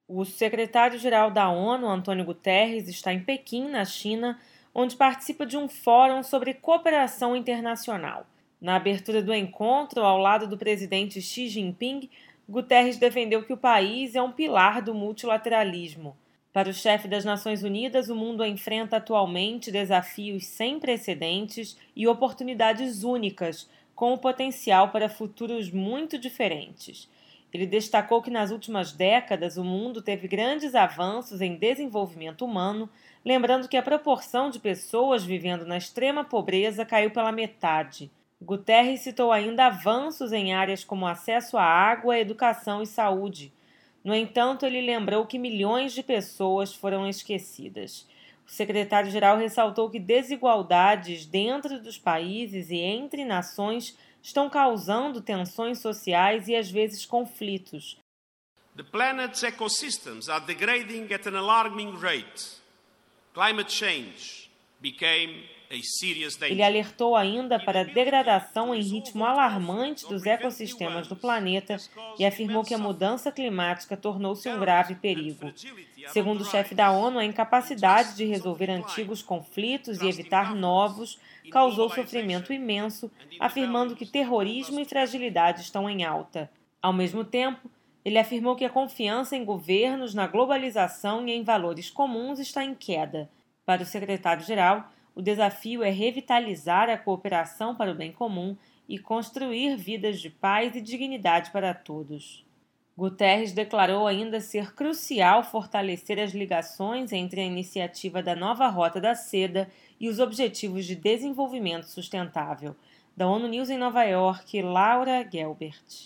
O secretário-geral da ONU, Antônio Guterres, está em Pequim, na China, onde participa de um fórum sobre cooperação internacional. Na abertura do encontro, ao lado do presidente Xi Jinping, Guterres defendeu que o país é um pilar do multilateralismo. Para o chefe das Nações Unidas, o mundo enfrenta atualmente desafios sem precedentes e oportunidades únicas, com o potencial para futuros muito diferentes. Ele destacou que nas últimas décadas o mundo teve grandes avanços em desenvolvimento humano, lembrando que a proporção de pessoas vivendo na extrema pobreza caiu pela metade. Guterres citou ainda avanços em áreas como acesso à água, educação e saúde. No entanto, ele lembrou que milhões de pessoas foram esquecidas. O secretário-geral ressaltou que desigualdades dentro dos países e entre nações estão causando tensões sociais e, às vezes, conflitos. The planet's ecosystems are degrading at an alarming rate. Climate change became a serious danger. Ele alertou ainda para a degradação em ritmo alarmante dos ecossistemas do planeta e afirmou que a mudança climática tornou-se um grave perigo. Segundo o chefe da ONU, a incapacidade de resolver antigos conflitos e evitar novos causou sofrimento imenso, afirmando que terrorismo e fragilidade estão em alta. Ao mesmo tempo, ele afirmou que a confiança em governos, na globalização e em valores comuns está em queda. Para o secretário-geral, o desafio é revitalizar a cooperação para o bem comum e construir vidas de paz e dignidade para todos. Guterres declarou ainda ser crucial fortalecer as ligações entre a iniciativa da Nova Rota da Seda e os Objetivos de Desenvolvimento Sustentável. Da ONU News em Nova York, Laura Gelbert.